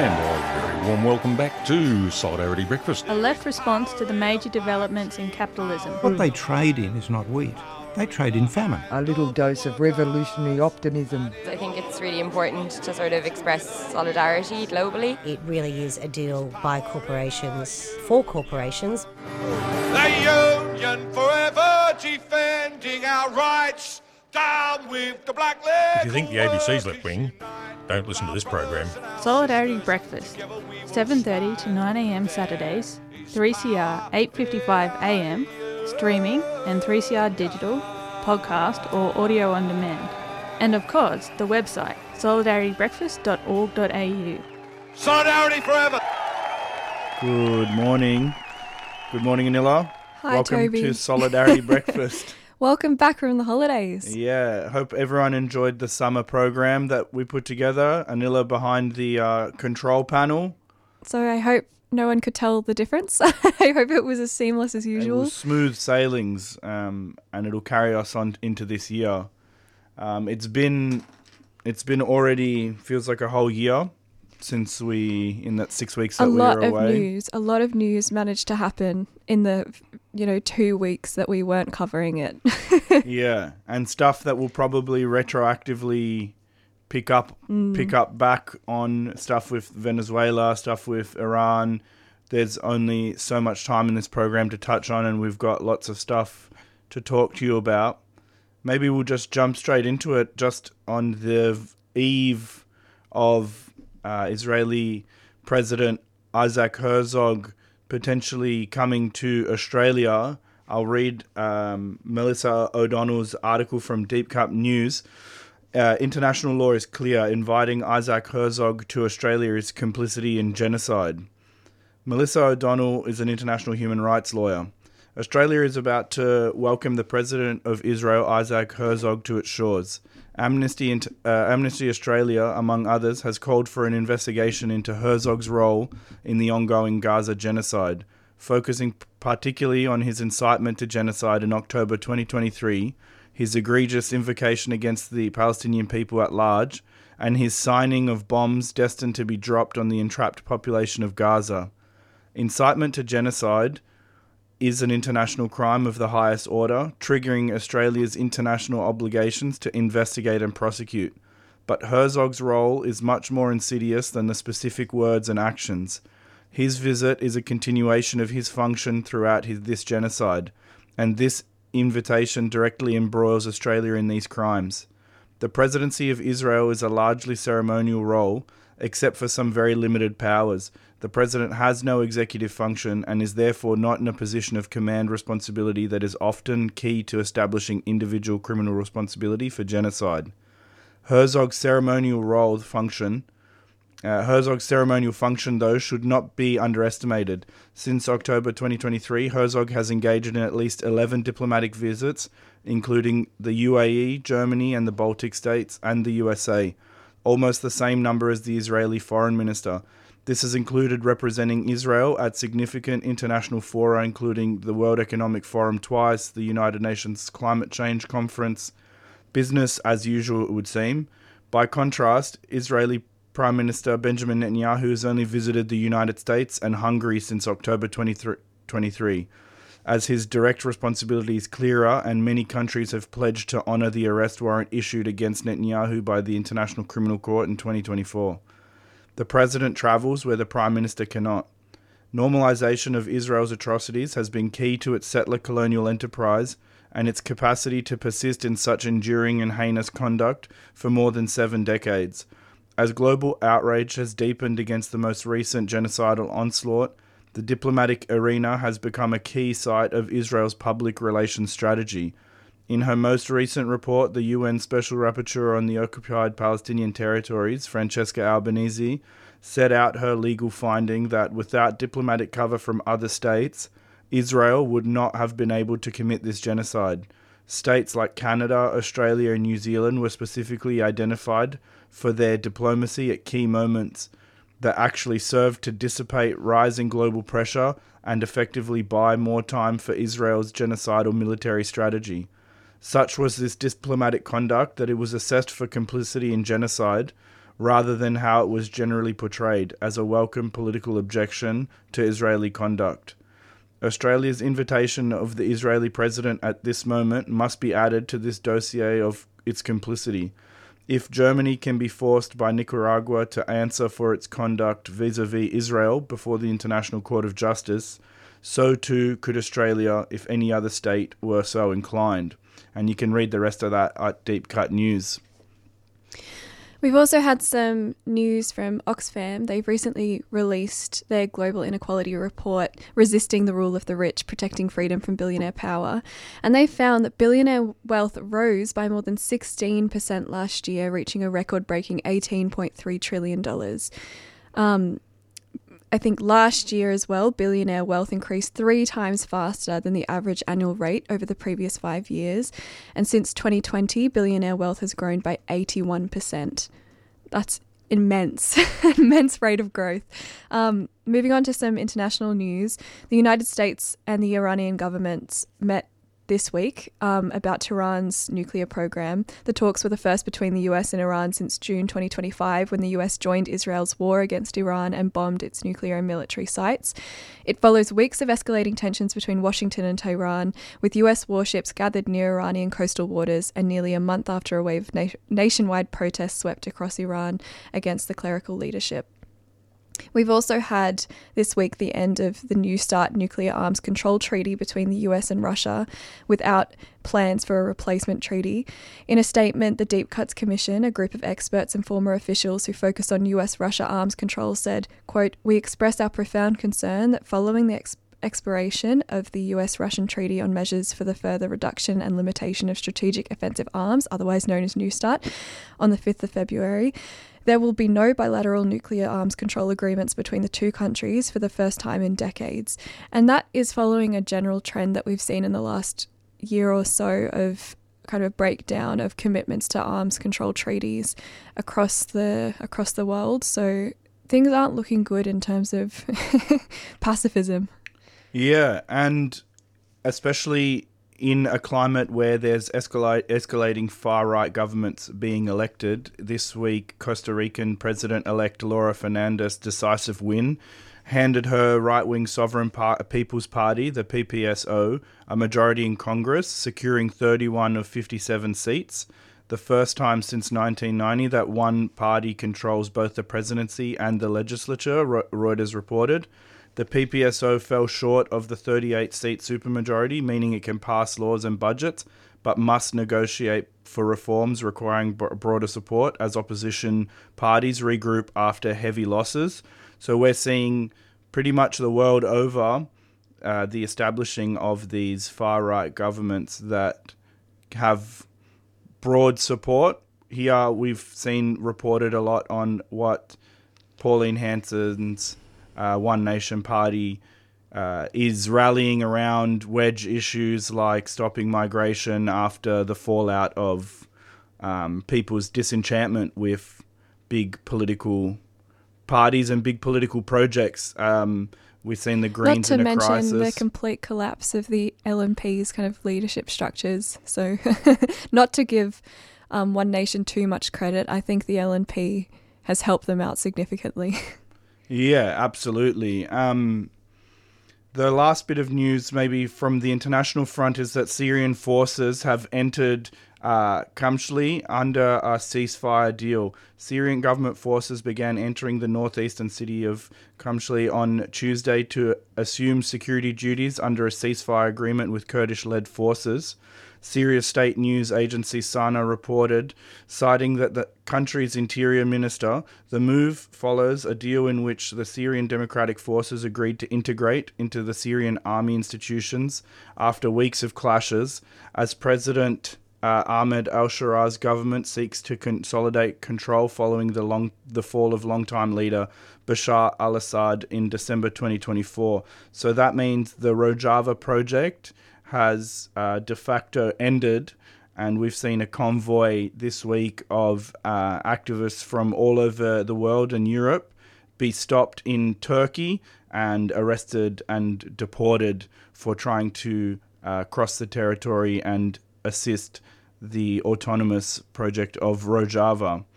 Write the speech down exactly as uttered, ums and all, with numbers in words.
And a very warm welcome back to Solidarity Breakfast. A left response to the major developments in capitalism. What they trade in is not wheat. They trade in famine. A little dose of revolutionary optimism. I think it's really important to sort of express solidarity globally. It really is a deal by corporations, for corporations. The union forever defending our rights. Down with the black leg. If you think the A B C's left wing, don't listen to this program. Solidarity Breakfast, seven thirty to nine a.m. Saturdays, three C R eight fifty-five a.m, streaming and three C R digital, podcast or audio on demand. And of course, the website solidarity breakfast dot org dot a u. Solidarity forever! Good morning. Good morning, Anila. Hi, Welcome Toby. to Solidarity Breakfast. Welcome back from the holidays. Yeah, hope everyone enjoyed the summer program that we put together. Anila behind the uh, control panel. So I hope no one could tell the difference. I hope it was as seamless as usual. It was smooth sailings, um, and it'll carry us on into this year. Um, it's been, it's been already feels like a whole year since we in that six weeks that a we lot were away. of news, a lot of news managed to happen in the, you know, two weeks that we weren't covering it. Yeah, and stuff that will probably retroactively pick up, Mm. pick up back on stuff with Venezuela, stuff with Iran. There's only so much time in this program to touch on, and we've got lots of stuff to talk to you about. Maybe we'll just jump straight into it. Just on the eve of uh, Israeli President Isaac Herzog potentially coming to Australia, I'll read um, Melissa O'Donnell's article from Deep Cup News. Uh, international law is clear. Inviting Isaac Herzog to Australia is complicity in genocide. Melissa O'Donnell is an international human rights lawyer. Australia is about to welcome the President of Israel, Isaac Herzog, to its shores. Amnesty, uh, Amnesty Australia, among others, has called for an investigation into Herzog's role in the ongoing Gaza genocide, focusing particularly on his incitement to genocide in October twenty twenty-three, his egregious invocation against the Palestinian people at large, and his signing of bombs destined to be dropped on the entrapped population of Gaza. Incitement to genocide is an international crime of the highest order, triggering Australia's international obligations to investigate and prosecute. But Herzog's role is much more insidious than the specific words and actions. His visit is a continuation of his function throughout his, this genocide, and this invitation directly embroils Australia in these crimes. The presidency of Israel is a largely ceremonial role, except for some very limited powers. The president has no executive function and is therefore not in a position of command responsibility that is often key to establishing individual criminal responsibility for genocide. Herzog's ceremonial role function Uh, Herzog's ceremonial function, though, should not be underestimated. Since October twenty twenty-three, Herzog has engaged in at least eleven diplomatic visits, including the U A E, Germany and the Baltic states, and the U S A, almost the same number as the Israeli foreign minister. This has included representing Israel at significant international fora, including the World Economic Forum twice, the United Nations Climate Change Conference. Business as usual, it would seem. By contrast, Israeli Prime Minister Benjamin Netanyahu has only visited the United States and Hungary since October twenty twenty-three, as his direct responsibility is clearer and many countries have pledged to honour the arrest warrant issued against Netanyahu by the International Criminal Court in twenty twenty-four. The President travels where the Prime Minister cannot. Normalisation of Israel's atrocities has been key to its settler colonial enterprise and its capacity to persist in such enduring and heinous conduct for more than seven decades. As global outrage has deepened against the most recent genocidal onslaught, the diplomatic arena has become a key site of Israel's public relations strategy. In her most recent report, the U N Special Rapporteur on the Occupied Palestinian Territories, Francesca Albanese, set out her legal finding that without diplomatic cover from other states, Israel would not have been able to commit this genocide. States like Canada, Australia and New Zealand were specifically identified for their diplomacy at key moments that actually served to dissipate rising global pressure and effectively buy more time for Israel's genocidal military strategy. Such was this diplomatic conduct that it was assessed for complicity in genocide, rather than how it was generally portrayed as a welcome political objection to Israeli conduct. Australia's invitation of the Israeli president at this moment must be added to this dossier of its complicity. If Germany can be forced by Nicaragua to answer for its conduct vis-à-vis Israel before the International Court of Justice, so too could Australia if any other state were so inclined. And you can read the rest of that at Deep Cut News. We've also had some news from Oxfam. They've recently released their Global Inequality Report, Resisting the Rule of the Rich, Protecting Freedom from Billionaire Power. And they found that billionaire wealth rose by more than sixteen percent last year, reaching a record-breaking eighteen point three trillion dollars. Um, I think last year as well, billionaire wealth increased three times faster than the average annual rate over the previous five years. And since twenty twenty, billionaire wealth has grown by eighty-one percent. That's immense, immense rate of growth. Um, moving on to some international news, the United States and the Iranian governments met this week um, about Tehran's nuclear program. The talks were the first between the U S and Iran since June twenty twenty-five, when the U S joined Israel's war against Iran and bombed its nuclear and military sites. It follows weeks of escalating tensions between Washington and Tehran, with U S warships gathered near Iranian coastal waters, and nearly a month after a wave of na- nationwide protests swept across Iran against the clerical leadership. We've also had this week the end of the New START nuclear arms control treaty between the U S and Russia, without plans for a replacement treaty. In a statement, the Deep Cuts Commission, a group of experts and former officials who focus on U S-Russia arms control, said, quote, "We express our profound concern that following the ex- expiration of the U S-Russian Treaty on Measures for the Further Reduction and Limitation of Strategic Offensive Arms, otherwise known as New START, on the fifth of February, there will be no bilateral nuclear arms control agreements between the two countries for the first time in decades." And that is following a general trend that we've seen in the last year or so of kind of a breakdown of commitments to arms control treaties across the across the world. So things aren't looking good in terms of pacifism. Yeah, and especially in a climate where there's escalate, escalating far-right governments being elected. This week, Costa Rican President-elect Laura Fernandez's decisive win handed her right-wing Sovereign Par- People's Party, the P P S O, a majority in Congress, securing thirty-one of fifty-seven seats, the first time since nineteen ninety that one party controls both the presidency and the legislature, Reuters reported. The P P S O fell short of the thirty-eight seat supermajority, meaning it can pass laws and budgets, but must negotiate for reforms requiring b- broader support as opposition parties regroup after heavy losses. So we're seeing pretty much the world over uh, the establishing of these far-right governments that have broad support. Here we've seen reported a lot on what Pauline Hanson's Uh, One Nation Party uh, is rallying around wedge issues like stopping migration after the fallout of um, people's disenchantment with big political parties and big political projects. Um, we've seen the Greens in a crisis. Not to mention the complete collapse of the L N P's kind of leadership structures. So not to give um, One Nation too much credit, I think the L N P has helped them out significantly. Yeah, absolutely. Um, the last bit of news maybe from the international front is that Syrian forces have entered uh, Qamishli under a ceasefire deal. Syrian government forces began entering the northeastern city of Qamishli on Tuesday to assume security duties under a ceasefire agreement with Kurdish-led forces. Syria's state news agency Sana reported, citing that the country's interior minister, the move follows a deal in which the Syrian Democratic Forces agreed to integrate into the Syrian army institutions after weeks of clashes, as President uh, Ahmed al-Shara's government seeks to consolidate control following the long the fall of longtime leader Bashar al-Assad in December twenty twenty-four. So that means the Rojava project has uh, de facto ended, and we've seen a convoy this week of uh, activists from all over the world and Europe be stopped in Turkey and arrested and deported for trying to uh, cross the territory and assist the autonomous project of Rojava.